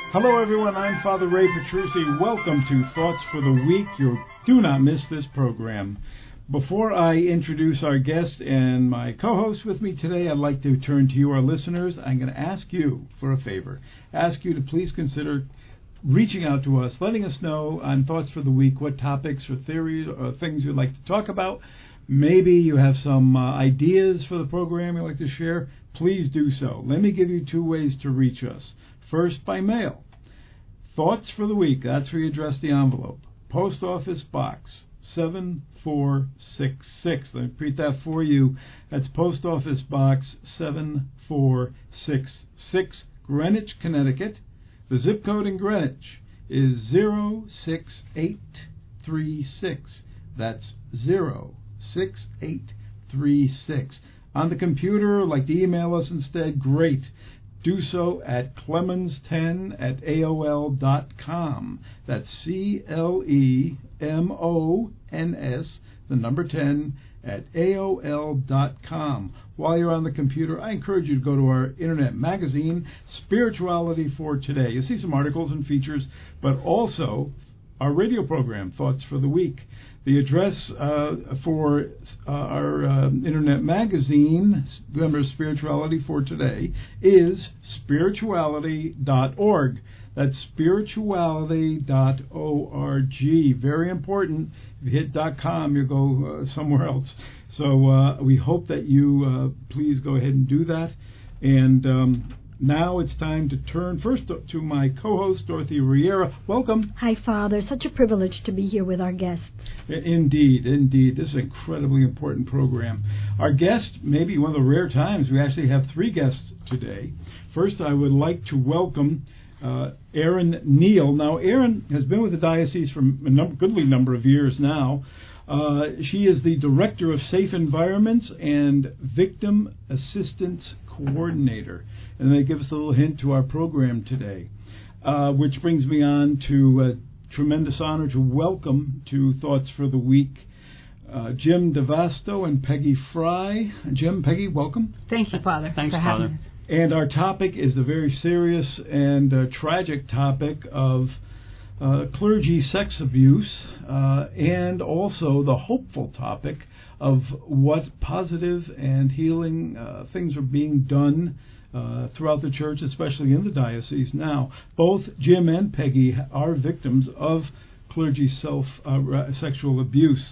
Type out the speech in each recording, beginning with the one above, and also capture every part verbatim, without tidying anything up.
Hello, everyone. I'm Father Ray Petrucci. Welcome to Thoughts for the Week. You do not miss this program. Before I introduce our guest and my co-host with me today, I'd like to turn to you, our listeners. I'm going to ask you for a favor. Ask you to please consider reaching out to us, letting us know on Thoughts for the Week what topics or theories or things you'd like to talk about. Maybe you have some uh, ideas for the program you'd like to share. Please do so. Let me give you two ways to reach us. First, by mail. Thoughts for the Week. That's where you address the envelope. Post Office Box seven four six six. Let me repeat that for you. That's Post Office Box seven four six six, Greenwich, Connecticut. The zip code in Greenwich is zero six eight three six. That's zero six eight three six. On the computer, like to email us instead, great. Do so at clemens ten at A O L dot com. That's C L E M O N S, the number ten, at A O L dot com. While you're on the computer, I encourage you to go to our internet magazine, Spirituality for Today. You'll see some articles and features, but also our radio program, Thoughts for the Week. The address uh, for uh, our uh, internet magazine, remember Spirituality for Today, is spirituality dot org. That's spirituality dot org. Very important. If you hit .com, you'll go uh, somewhere else. So uh, we hope that you uh, please go ahead and do that. And um, now it's time to turn first to my co-host, Dorothy Riera. Welcome. Hi, Father. Such a privilege to be here with our guests. Indeed, indeed. This is an incredibly important program. Our guest, maybe one of the rare times, we actually have three guests today. First, I would like to welcome uh, Erin Neal. Now, Erin has been with the diocese for a num- goodly number of years now. Uh, she is the Director of Safe Environments and Victim Assistance Coordinator. And they give us a little hint to our program today, uh, which brings me on to a tremendous honor to welcome to Thoughts for the Week uh, Jim DeVasto and Peggy Fry. Jim, Peggy, welcome. Thank you, Father. Thanks, for Father. having us. And our topic is the very serious and uh, tragic topic of uh, clergy sex abuse, uh, and also the hopeful topic of what positive and healing uh, things are being done uh, throughout the church, especially in the diocese now. Both Jim and Peggy are victims of clergy self uh, sexual abuse.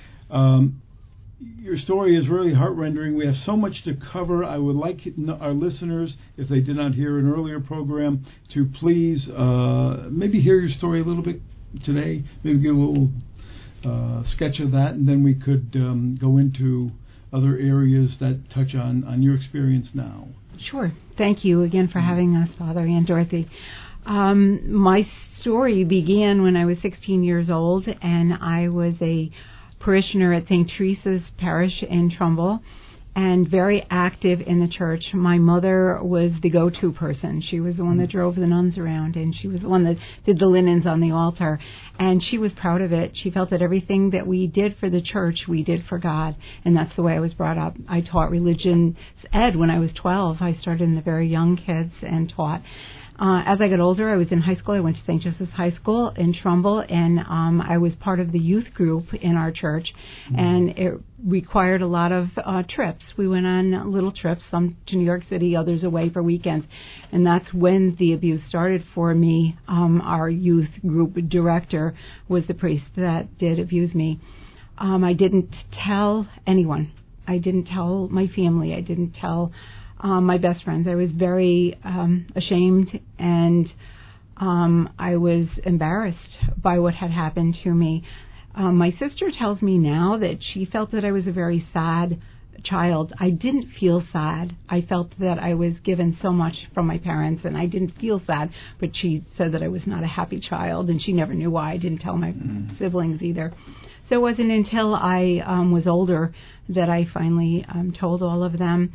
Um, Your story is really heart-rending. We have so much to cover. I would like our listeners, if they did not hear an earlier program, to please uh, maybe hear your story a little bit today, maybe give a little uh, sketch of that, and then we could um, go into other areas that touch on, on your experience now. Sure. Thank you again for having us, Father and Dorothy. Um, my story began when I was sixteen years old, and I was a parishioner at Saint Teresa's Parish in Trumbull, and very active in the church. My mother was the go-to person. She was the one that drove the nuns around, and she was the one that did the linens on the altar, and she was proud of it. She felt that everything that we did for the church, we did for God, and that's the way I was brought up. I taught religion ed when I was twelve. I started in the very young kids and taught. Uh, as I got older, I was in high school. I went to Saint Joseph's High School in Trumbull, and um, I was part of the youth group in our church, mm-hmm. and it required a lot of uh, trips. We went on little trips, some to New York City, others away for weekends, and that's when the abuse started for me. Um, our youth group director was the priest that did abuse me. Um, I didn't tell anyone. I didn't tell my family. I didn't tell Um, my best friends. I was very um, ashamed, and um, I was embarrassed by what had happened to me. Um, my sister tells me now that she felt that I was a very sad child. I didn't feel sad. I felt that I was given so much from my parents, and I didn't feel sad, but she said that I was not a happy child, and she never knew why. I didn't tell my mm. siblings either. So it wasn't until I um, was older that I finally um, told all of them.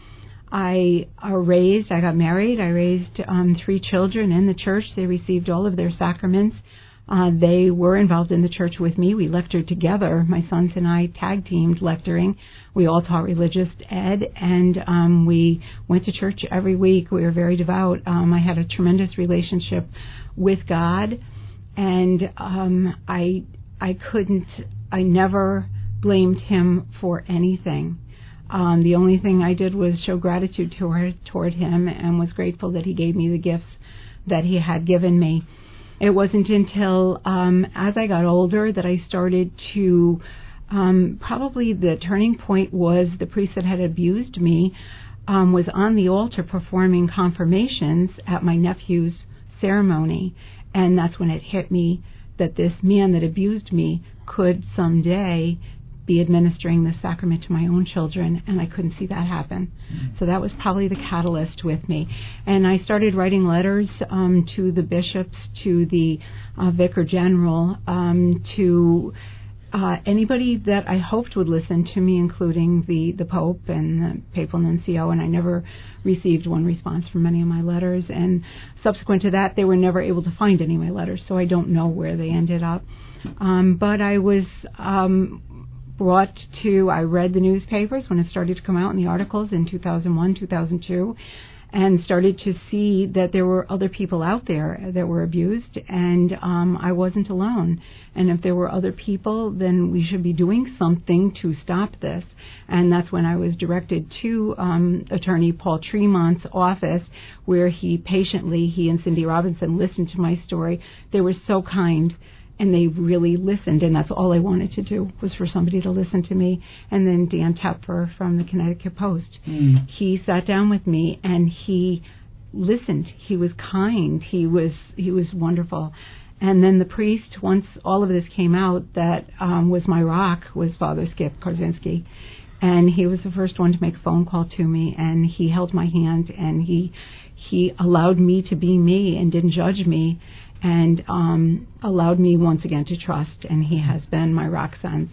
I uh, raised, I got married, I raised um, three children in the church. They received all of their sacraments. Uh, they were involved in the church with me. We lectured together. My sons and I tag-teamed lecturing. We all taught religious ed, and um, we went to church every week. We were very devout. Um, I had a tremendous relationship with God, and um, I I couldn't, I never blamed him for anything. Um, the only thing I did was show gratitude toward, toward him and was grateful that he gave me the gifts that he had given me. It wasn't until um, as I got older that I started to, um, probably the turning point was the priest that had abused me um, was on the altar performing confirmations at my nephew's ceremony. And that's when it hit me that this man that abused me could someday be administering the sacrament to my own children, and I couldn't see that happen. Mm-hmm. So that was probably the catalyst with me. And I started writing letters um, to the bishops, to the uh, vicar general, um, to uh, anybody that I hoped would listen to me, including the, the Pope and the Papal Nuncio, and I never received one response from any of my letters. And subsequent to that, they were never able to find any of my letters, so I don't know where they ended up. Um, but I was... Um, brought to, I read the newspapers when it started to come out in the articles in two thousand one, two thousand two, and started to see that there were other people out there that were abused, and um, I wasn't alone. And if there were other people, then we should be doing something to stop this. And that's when I was directed to um, Attorney Paul Tremont's office, where he patiently, he and Cindy Robinson, listened to my story. They were so kind. And they really listened, and that's all I wanted to do was for somebody to listen to me. And then Dan Tepfer from the Connecticut Post, mm. he sat down with me and he listened. He was kind. He was he was wonderful. And then the priest, once all of this came out, that um, was my rock, was Father Skip Karzinski. And he was the first one to make a phone call to me, and he held my hand, and he he allowed me to be me and didn't judge me, and um, allowed me once again to trust, and he has been my rock since.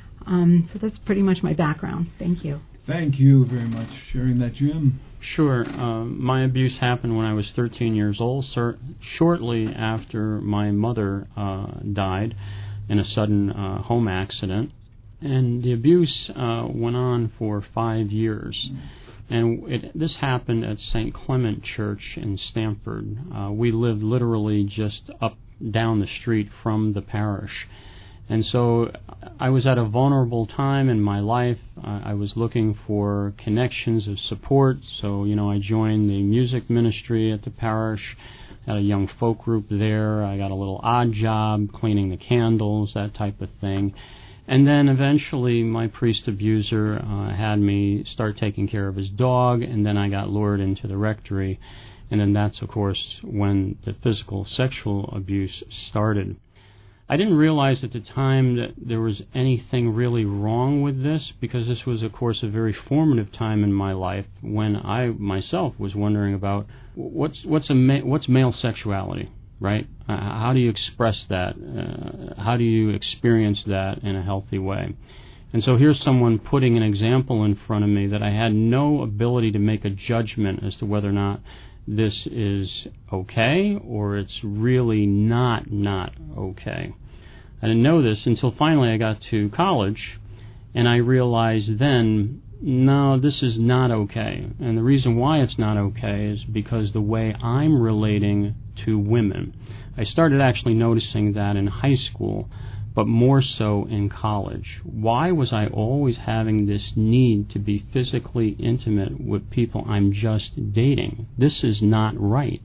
Um, so that's pretty much my background. Thank you. Thank you very much for sharing that, Jim. Sure. Um, my abuse happened when I was thirteen years old, sir, shortly after my mother uh, died in a sudden uh, home accident. And the abuse uh, went on for five years. Mm. And it, this happened at Saint Clement Church in Stamford. Uh, we lived literally just up down the street from the parish. And so I was at a vulnerable time in my life. Uh, I was looking for connections of support. So, you know, I joined the music ministry at the parish, had a young folk group there. I got a little odd job cleaning the candles, that type of thing. And then eventually my priest abuser uh, had me start taking care of his dog, and then I got lured into the rectory. And then that's, of course, when the physical sexual abuse started. I didn't realize at the time that there was anything really wrong with this, because this was, of course, a very formative time in my life when I myself was wondering about what's what's a ma- what's male sexuality. Right? Uh, how do you express that? Uh, how do you experience that in a healthy way? And so here's someone putting an example in front of me that I had no ability to make a judgment as to whether or not this is okay or it's really not not okay. I didn't know this until finally I got to college, and I realized then, no, this is not okay. And the reason why it's not okay is because the way I'm relating to women. I started actually noticing that in high school, but more so in college. Why was I always having this need to be physically intimate with people I'm just dating? This is not right.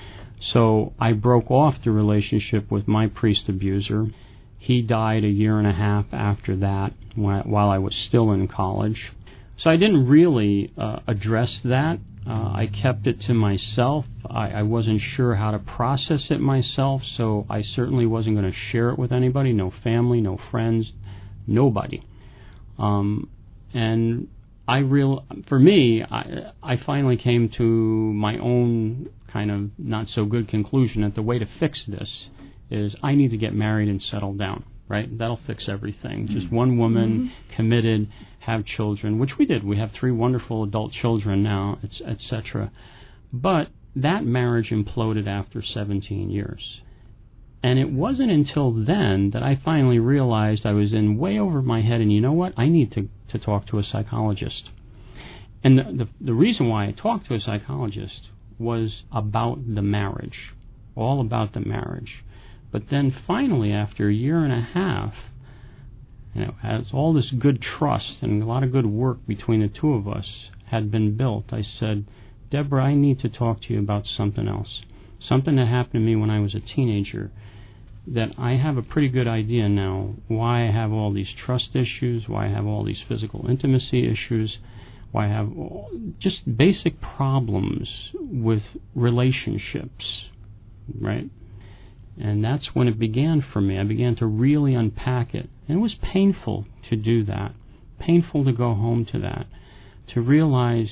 So I broke off the relationship with my priest abuser. He died a year and a half after that while I was still in college. So I didn't really uh, address that. Uh, I kept it to myself. I, I wasn't sure how to process it myself, so I certainly wasn't going to share it with anybody, no family, no friends, nobody. Um, and I real, for me, I, I finally came to my own kind of not so good conclusion that the way to fix this is I need to get married and settle down. Right? That'll fix everything. Mm-hmm. Just one woman, mm-hmm. committed, have children, which we did. We have three wonderful adult children now, et cetera. But that marriage imploded after seventeen years. And it wasn't until then that I finally realized I was in way over my head, and you know what? I need to, to talk to a psychologist. And the, the, the reason why I talked to a psychologist was about the marriage. all about the marriage. But then finally, after a year and a half, you know, as all this good trust and a lot of good work between the two of us had been built, I said, Deborah, I need to talk to you about something else. Something that happened to me when I was a teenager, that I have a pretty good idea now why I have all these trust issues, why I have all these physical intimacy issues, why I have all, just basic problems with relationships, right? And that's when it began for me. I began to really unpack it. And it was painful to do that, painful to go home to that, to realize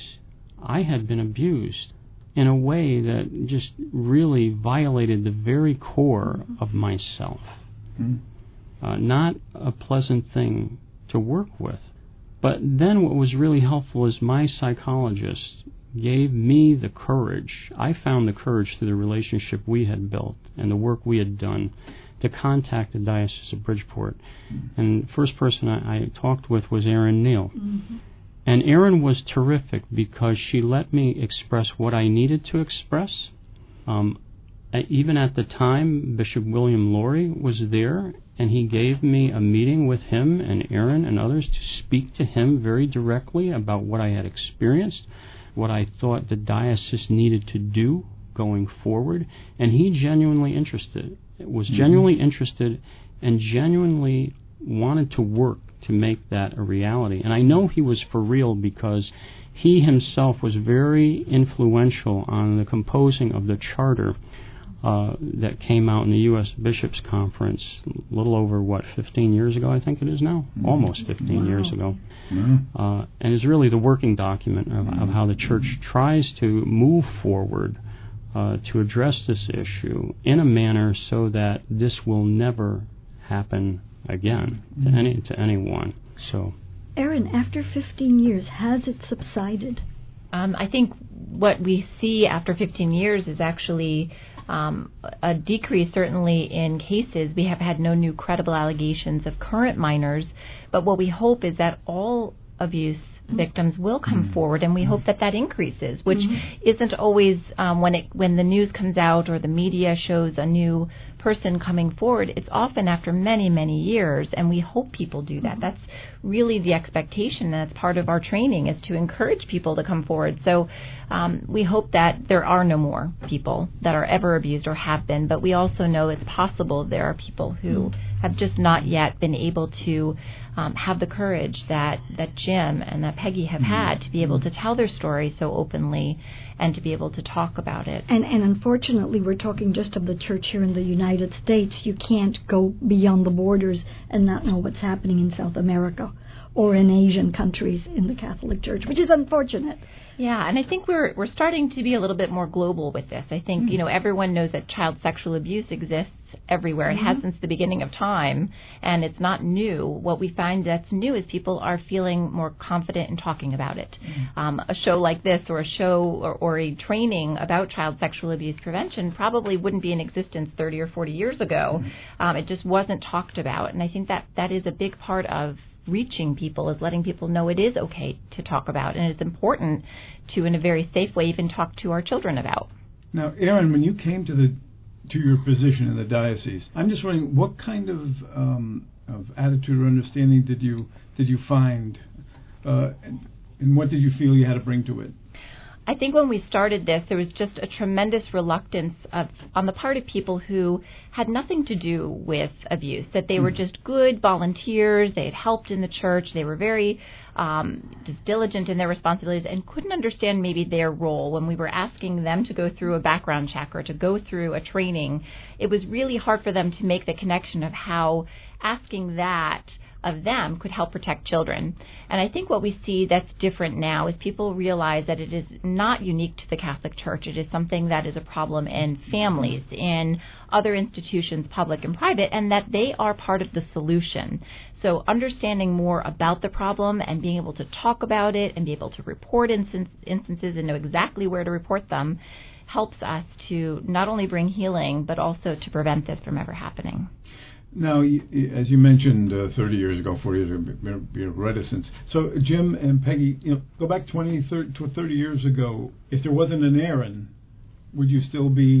I had been abused in a way that just really violated the very core of myself. Mm-hmm. Uh, not a pleasant thing to work with. But then what was really helpful is my psychologist gave me the courage. I found the courage through the relationship we had built and the work we had done to contact the Diocese of Bridgeport. Mm-hmm. And the first person I, I talked with was Erin Neal. Mm-hmm. And Erin was terrific because she let me express what I needed to express. Um, even at the time, Bishop William Laurie was there, and he gave me a meeting with him and Erin and others to speak to him very directly about what I had experienced, what I thought the diocese needed to do going forward. And he genuinely interested, was genuinely mm-hmm. interested and genuinely wanted to work to make that a reality. And I know he was for real because he himself was very influential on the composing of the charter uh, that came out in the U S Bishops' Conference a little over, what, fifteen years ago, I think it is now? Mm-hmm. Almost fifteen wow. years ago. Mm-hmm. Uh, and is really the working document of, of how the Church tries to move forward uh, to address this issue in a manner so that this will never happen again to mm-hmm. any to anyone. So, Erin, after fifteen years, has it subsided? Um, I think what we see after fifteen years is actually um, a decrease, certainly in cases. We have had no new credible allegations of current minors, but what we hope is that all abuse victims will come mm-hmm. forward, and we hope that that increases, which mm-hmm. isn't always um, when it when the news comes out or the media shows a new person coming forward. It's often after many, many years, and we hope people do that. Mm-hmm. That's really the expectation. That's part of our training, is to encourage people to come forward. So um, we hope that there are no more people that are ever abused or have been, but we also know it's possible there are people who mm-hmm. have just not yet been able to um, have the courage that, that Jim and that Peggy have mm-hmm. had to be able to tell their story so openly and to be able to talk about it. And, and unfortunately, we're talking just of the church here in the United States. You can't go beyond the borders and not know what's happening in South America or in Asian countries in the Catholic Church, which is unfortunate. Yeah, and I think we're we're starting to be a little bit more global with this. I think, mm-hmm. you know, everyone knows that child sexual abuse exists everywhere. Mm-hmm. It has since the beginning of time, and it's not new. What we find that's new is people are feeling more confident in talking about it. Mm-hmm. Um, a show like this or a show or, or a training about child sexual abuse prevention probably wouldn't be in existence thirty or forty years ago. Mm-hmm. Um, it just wasn't talked about, and I think that that is a big part of reaching people, is letting people know it is okay to talk about, and it's important to, in a very safe way, even talk to our children about. Now, Erin, when you came to the to your position in the diocese, I'm just wondering what kind of um, of attitude or understanding did you did you find, uh, and, and what did you feel you had to bring to it? I think when we started this, there was just a tremendous reluctance of, on the part of people who had nothing to do with abuse, that they were just good volunteers, they had helped in the church, they were very um, just diligent in their responsibilities and couldn't understand maybe their role. When we were asking them to go through a background check or to go through a training, it was really hard for them to make the connection of how asking that of them could help protect children. And I think what we see that's different now is people realize that it is not unique to the Catholic Church. It is something that is a problem in families, in other institutions, public and private, and that they are part of the solution. So understanding more about the problem and being able to talk about it and be able to report instance, instances and know exactly where to report them helps us to not only bring healing, but also to prevent this from ever happening. Now, as you mentioned, uh, thirty years ago, forty years ago, there be a reticence. So, Jim and Peggy, you know, go back twenty, thirty, to thirty years ago. If there wasn't an Erin, would you still be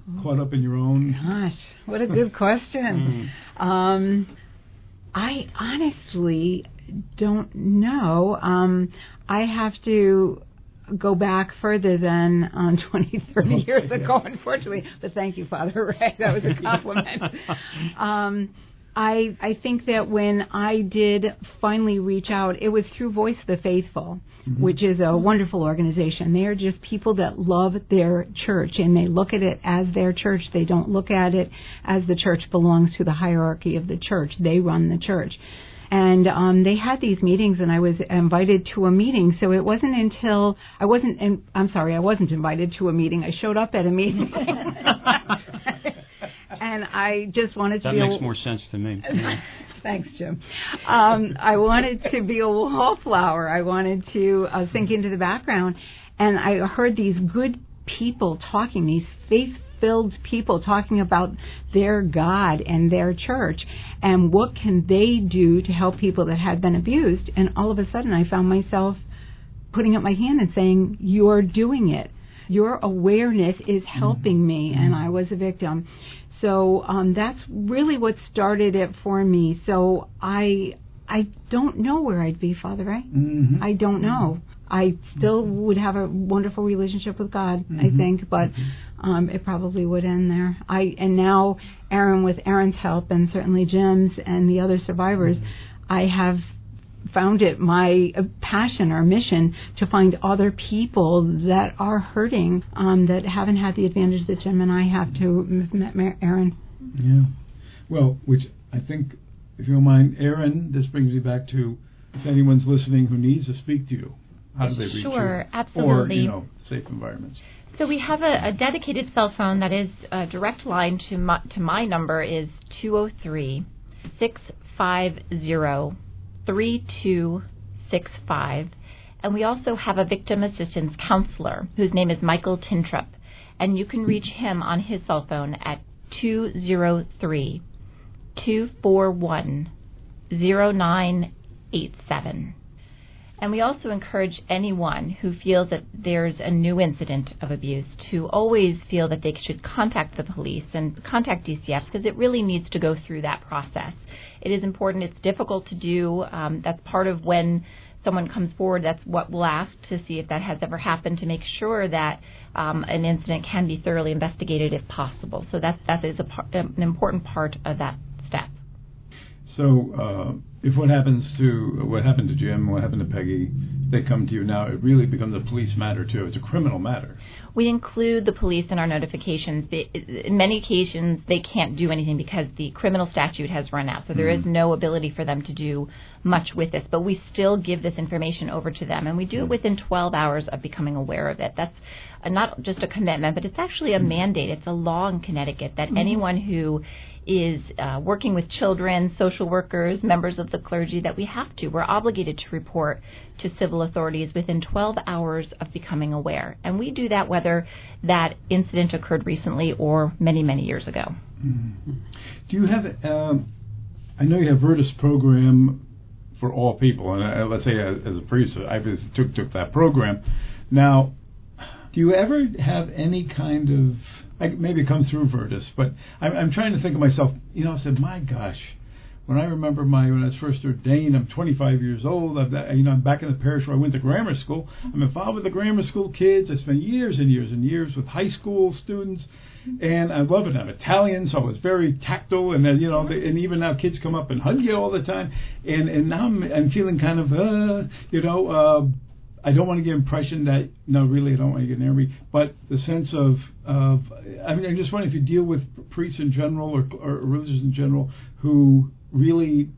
caught up in your own? Gosh, what a good question. mm. um, I honestly don't know. Um, I have to go back further than um, twenty, thirty okay, years yeah. ago, unfortunately. But thank you, Father Ray. That was a compliment. um, I I think that when I did finally reach out, it was through Voice of the Faithful, mm-hmm. which is a wonderful organization. They are just people that love their church, and they look at it as their church. They don't look at it as the church belongs to the hierarchy of the church. They run the church. And um, they had these meetings, and I was invited to a meeting. So it wasn't until I wasn't, in, I'm sorry, I wasn't invited to a meeting. I showed up at a meeting. And I just wanted to that be makes a, more sense to me. Yeah. Thanks, Jim. Um, I wanted to be a wallflower. I wanted to uh, sink into the background. And I heard these good people talking, these faith-filled people talking about their God and their church and what can they do to help people that had been abused. And all of a sudden I found myself putting up my hand and saying, you're doing it. Your awareness is helping mm-hmm. me, and I was a victim. So um, that's really what started it for me. So I I don't know where I'd be, Father Ray. Mm-hmm. I don't know. I still would have a wonderful relationship with God, mm-hmm. I think, but um, it probably would end there. I and now Aaron, with Aaron's help, and certainly Jim's and the other survivors, I have found it my passion or mission to find other people that are hurting, um, that haven't had the advantage that Jim and I have to have met Aaron. Yeah. Well, which I think, if you don't mind, Aaron, this brings me back to if anyone's listening who needs to speak to you, how do they reach you? Sure, absolutely. Or, you know, safe environments. So we have a, a dedicated cell phone that is a direct line to my, to my number is two oh three, six five zero, three two six five. And we also have a victim assistance counselor whose name is Michael Tintrup. And you can reach him on his cell phone at two oh three, two four one, oh nine eight seven. And we also encourage anyone who feels that there's a new incident of abuse to always feel that they should contact the police and contact D C F, because it really needs to go through that process. It is important. It's difficult to do. Um, that's part of when someone comes forward. That's what we'll ask to see if that has ever happened, to make sure that um, an incident can be thoroughly investigated if possible. So that, that is a par- an important part of that step. So uh, if what happens to what happened to Jim, what happened to Peggy, they come to you now, it really becomes a police matter too. It's a criminal matter. We include the police in our notifications. In many occasions, they can't do anything because the criminal statute has run out. So there mm-hmm. is no ability for them to do much with this. But we still give this information over to them. And we do it within twelve hours of becoming aware of it. That's not just a commitment, but it's actually a mm-hmm. mandate. It's a law in Connecticut that mm-hmm. anyone who is uh, working with children, social workers, members of the clergy, that we have to. We're obligated to report to civil authorities within twelve hours of becoming aware. And we do that whether that incident occurred recently or many, many years ago. Mm-hmm. Do you have, um, I know you have Virtus program for all people, and uh, let's say as, as a priest, I took, took that program. Now, do you ever have any kind of, I, maybe it comes through Virtus, but I'm, I'm trying to think of myself, you know, I said, my gosh, when I remember my, when I was first ordained, I'm twenty-five years old, I've, you know, I'm back in the parish where I went to grammar school. I'm involved with the grammar school kids. I spent years and years and years with high school students, and I love it. I'm Italian, so I was very tactile, and then, you know, and even now kids come up and hug you all the time, and, and now I'm, I'm feeling kind of, uh, you know, uh, I don't want to give impression that, no, really, I don't want to get near me, but the sense of, of I mean, I'm just wondering if you deal with priests in general or, or religious in general who really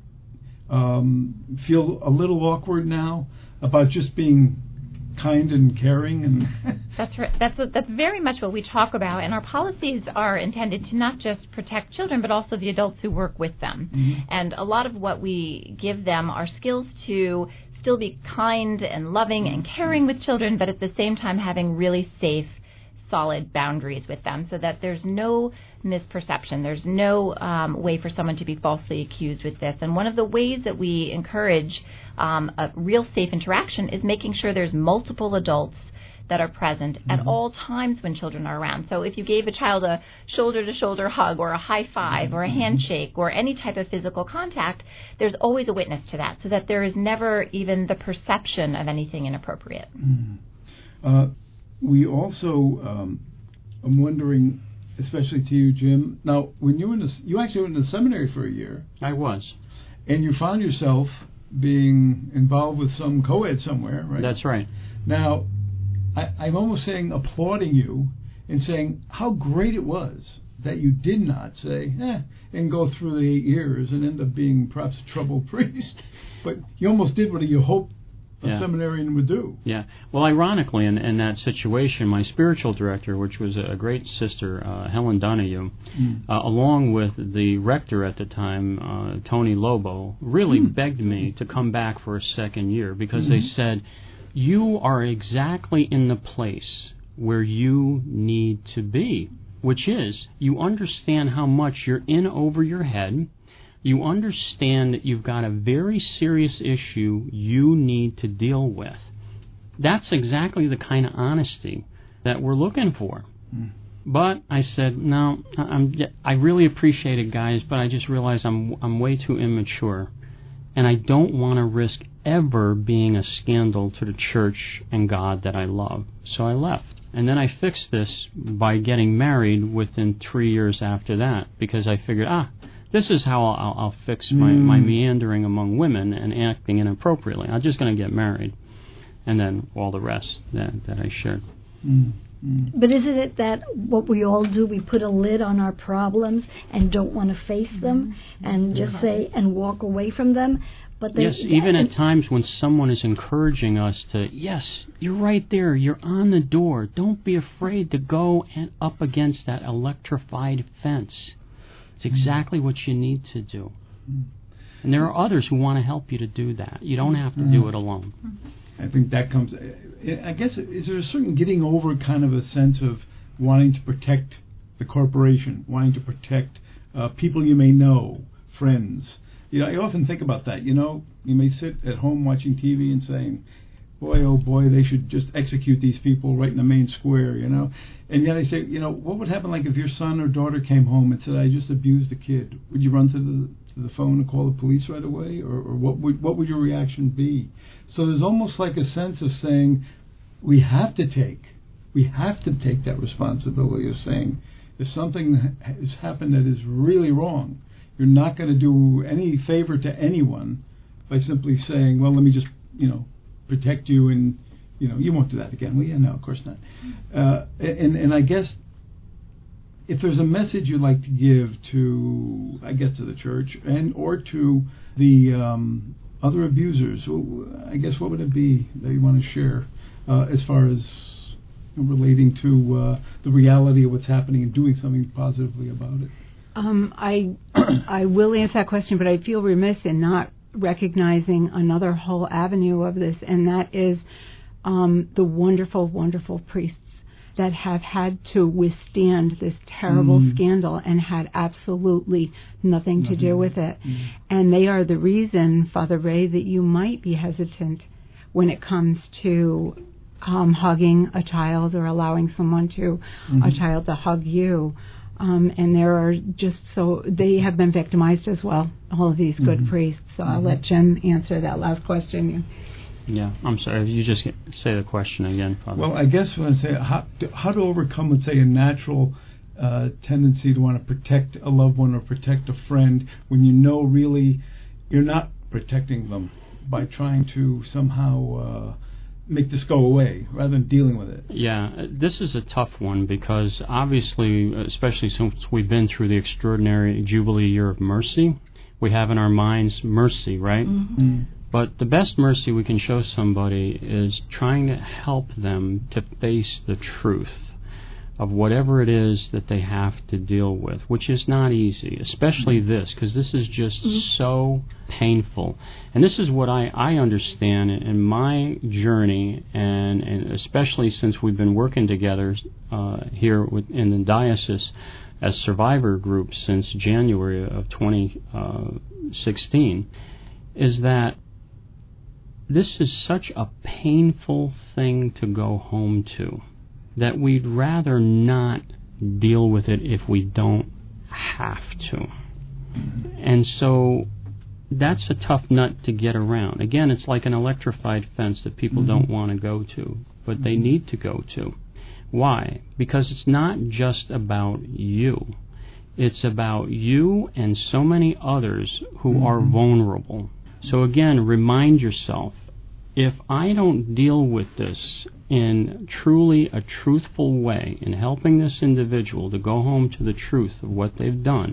um, feel a little awkward now about just being kind and caring. And that's right. That's what, that's very much what we talk about, and our policies are intended to not just protect children, but also the adults who work with them. Mm-hmm. And a lot of what we give them are skills to still be kind and loving and caring with children, but at the same time having really safe, solid boundaries with them, so that there's no misperception. There's no um, way for someone to be falsely accused with this. And one of the ways that we encourage um, a real safe interaction is making sure there's multiple adults that are present mm-hmm. at all times when children are around. So if you gave a child a shoulder-to-shoulder hug or a high five or a handshake or any type of physical contact, there's always a witness to that, so that there is never even the perception of anything inappropriate. Mm. Uh, we also, um, I'm wondering, especially to you, Jim, now, when you were in the, you actually went in the seminary for a year. I was. And you found yourself being involved with some co-ed somewhere, right? That's right. Now, I, I'm almost saying, applauding you and saying how great it was that you did not say, eh, and go through the eight years and end up being perhaps a troubled priest. But you almost did what you hoped a yeah. seminarian would do. Yeah. Well, ironically, in, in that situation, my spiritual director, which was a great sister, uh, Helen Donahue, mm. uh, along with the rector at the time, uh, Tony Lobo, really mm. begged me to come back for a second year because mm-hmm. they said, you are exactly in the place where you need to be, which is you understand how much you're in over your head. You understand that you've got a very serious issue you need to deal with. That's exactly the kind of honesty that we're looking for. Mm. But I said, no, I'm, I really appreciate it, guys, but I just realized I'm I'm way too immature, and I don't want to risk ever being a scandal to the church and God that I love. So I left. And then I fixed this by getting married within three years after that, because I figured, ah, this is how I'll, I'll fix my, mm. my meandering among women and acting inappropriately. I'm just going to get married. And then all the rest that, that I shared. Mm. Mm. But isn't it that what we all do, we put a lid on our problems and don't want to face them and just yeah. say and walk away from them? But they, yes, even at times when someone is encouraging us to, yes, you're right there, you're on the door. Don't be afraid to go and up against that electrified fence. It's exactly what you need to do. And there are others who want to help you to do that. You don't have to do it alone. I think that comes, I guess, is there a certain getting over kind of a sense of wanting to protect the corporation, wanting to protect uh, people you may know, friends? You know, I often think about that. You know, you may sit at home watching T V and saying, boy, oh boy, they should just execute these people right in the main square, you know. And yet I say, you know, what would happen like if your son or daughter came home and said, I just abused a kid? Would you run to the to the phone and call the police right away? Or, or what would what would your reaction be? So there's almost like a sense of saying, we have to take, we have to take that responsibility of saying, if something has happened that is really wrong, you're not going to do any favor to anyone by simply saying, well, let me just, you know, protect you, and you know you won't do that again. Well, yeah, no, of course not. Uh, and and I guess if there's a message you'd like to give to, I guess, to the church and or to the um, other abusers, I guess what would it be that you want to share uh, as far as relating to uh, the reality of what's happening and doing something positively about it? Um, I I will answer that question, but I feel remiss in not recognizing another whole avenue of this, and that is um, the wonderful, wonderful priests that have had to withstand this terrible mm. scandal and had absolutely nothing, nothing to do with it. Mm. And they are the reason, Father Ray, that you might be hesitant when it comes to um, hugging a child or allowing someone to, mm-hmm. a child to hug you. Um, and there are just so, they have been victimized as well, all of these good mm-hmm. priests. So mm-hmm. I'll let Jim answer that last question. Yeah, I'm sorry, you just say the question again, Father. Well, I guess when I say how to, how to overcome, let's say, a natural uh, tendency to want to protect a loved one or protect a friend when you know really you're not protecting them by trying to somehow uh, make this go away rather than dealing with it. Yeah, this is a tough one because obviously, especially since we've been through the extraordinary Jubilee Year of Mercy, we have in our minds mercy, right? Mm-hmm. Mm. But the best mercy we can show somebody is trying to help them to face the truth of whatever it is that they have to deal with, which is not easy, especially this, because this is just mm-hmm. so painful. And this is what I, I understand in my journey, and, and especially since we've been working together uh, here with, in the diocese as survivor groups since January of twenty sixteen, is that this is such a painful thing to go home to, that we'd rather not deal with it if we don't have to. And so that's a tough nut to get around. Again, it's like an electrified fence that people mm-hmm. don't want to go to, but they need to go to. Why? Because it's not just about you. It's about you and so many others who mm-hmm. are vulnerable. So again, remind yourself, if I don't deal with this in truly a truthful way, in helping this individual to go home to the truth of what they've done,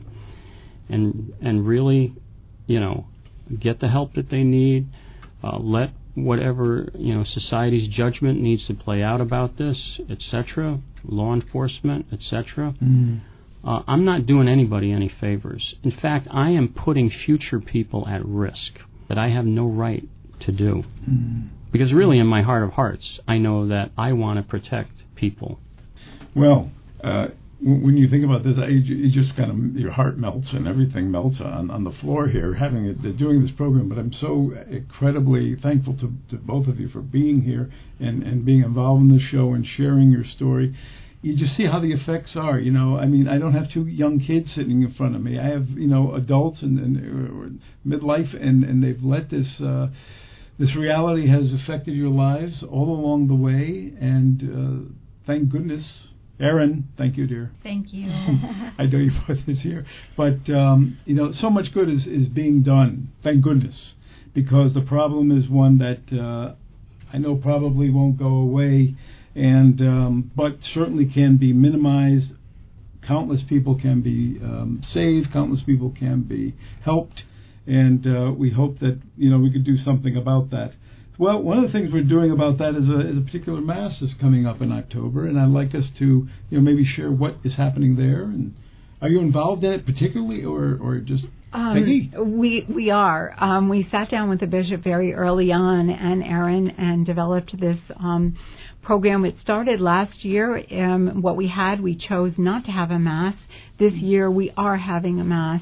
and and really, you know, get the help that they need, uh, let whatever, you know, society's judgment needs to play out about this, et cetera, law enforcement, et cetera, mm. uh, I'm not doing anybody any favors. In fact, I am putting future people at risk that I have no right to do. Mm. Because really, in my heart of hearts, I know that I want to protect people. Well, uh, when you think about this, you just kind of, your heart melts and everything melts on, on the floor here, having it, doing this program. But I'm so incredibly thankful to, to both of you for being here and, and being involved in the show and sharing your story. You just see how the effects are. You know, I mean, I don't have two young kids sitting in front of me. I have, you know, adults and, and or midlife, and, and they've let this uh, this reality has affected your lives all along the way. And uh, thank goodness. Erin, thank you, dear. Thank you. I know you put this here. But, um, you know, so much good is, is being done, thank goodness, because the problem is one that uh, I know probably won't go away, and um, but certainly can be minimized. Countless people can be um, saved. Countless people can be helped. And uh, we hope that, you know, we could do something about that. Well, one of the things we're doing about that is a, is a particular Mass that's coming up in October, and I'd like us to, you know, maybe share what is happening there. And are you involved in it particularly, or, or just um, Peggy? We we are. Um, we sat down with the bishop very early on, and Erin, and developed this um, program. It started last year. Um, what we had, we chose not to have a Mass. This year, we are having a Mass.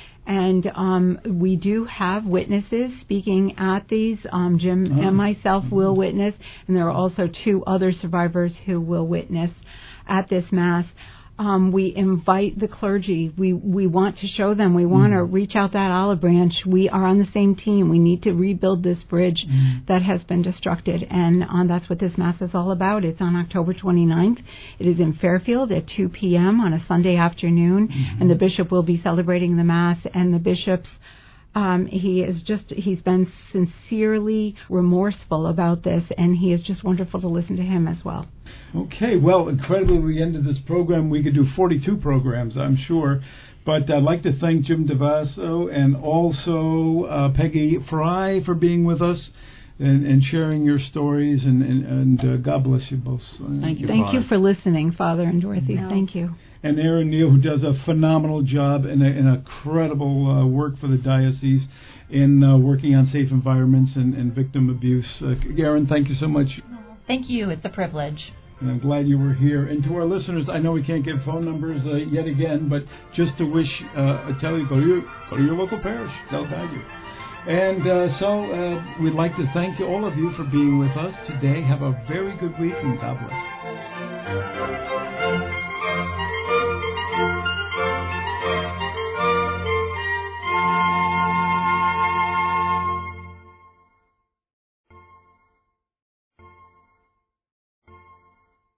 And um, we do have witnesses speaking at these. Um, Jim oh. and myself will witness, and there are also two other survivors who will witness at this Mass. Um, we invite the clergy. We we want to show them. We want mm. to reach out that olive branch. We are on the same team. We need to rebuild this bridge mm. that has been destructed, and um, that's what this Mass is all about. It's on October twenty-ninth. It is in Fairfield at two p.m. on a Sunday afternoon, mm-hmm. and the bishop will be celebrating the Mass, and the bishop's Um, he is just, he's been sincerely remorseful about this, and he is just wonderful to listen to him as well. Okay, well, incredibly, we ended this program. We could do forty-two programs, I'm sure. But I'd like to thank Jim DeVasso and also uh, Peggy Fry for being with us and, and sharing your stories, and, and, and uh, God bless you both. Thank you. Thank you for listening, Father and Dorothy. No. Thank you. And Aaron Neal, who does a phenomenal job and, a, and a incredible uh, work for the diocese in uh, working on safe environments and, and victim abuse. Uh, Aaron, thank you so much. Thank you. It's a privilege. And I'm glad you were here. And to our listeners, I know we can't give phone numbers uh, yet again, but just to wish, uh, I tell you, go to your, go to your local parish. They'll guide you. And uh, so uh, we'd like to thank you, all of you, for being with us today. Have a very good week, and God bless.